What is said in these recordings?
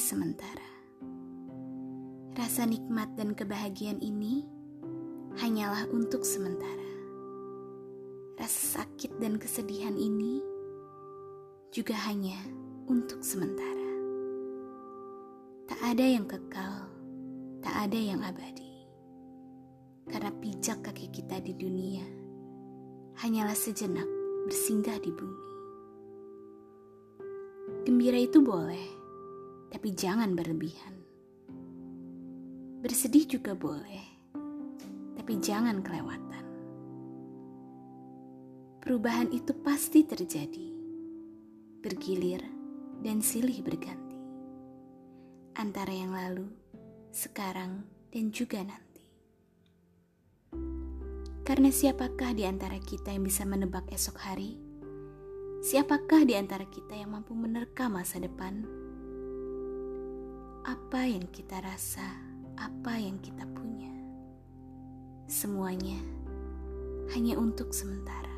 sementara. Rasa nikmat dan kebahagiaan ini hanyalah untuk sementara. Rasa sakit dan kesedihan ini juga hanya untuk sementara. Tak ada yang kekal, tak ada yang abadi. Karena pijak kaki kita di dunia hanyalah sejenak bersinggah di bumi. Gembira itu boleh, tapi jangan berlebihan. Bersedih juga boleh, tapi jangan kelewatan. Perubahan itu pasti terjadi, bergilir dan silih berganti. Antara yang lalu, sekarang, dan juga nanti. Karena siapakah di antara kita yang bisa menebak esok hari? Siapakah di antara kita yang mampu menerka masa depan? Apa yang kita rasa, apa yang kita punya, semuanya hanya untuk sementara.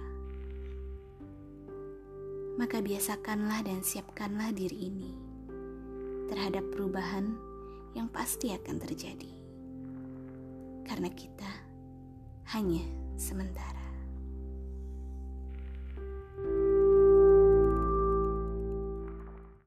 Maka biasakanlah dan siapkanlah diri ini terhadap perubahan yang pasti akan terjadi. Karena kita hanya sementara.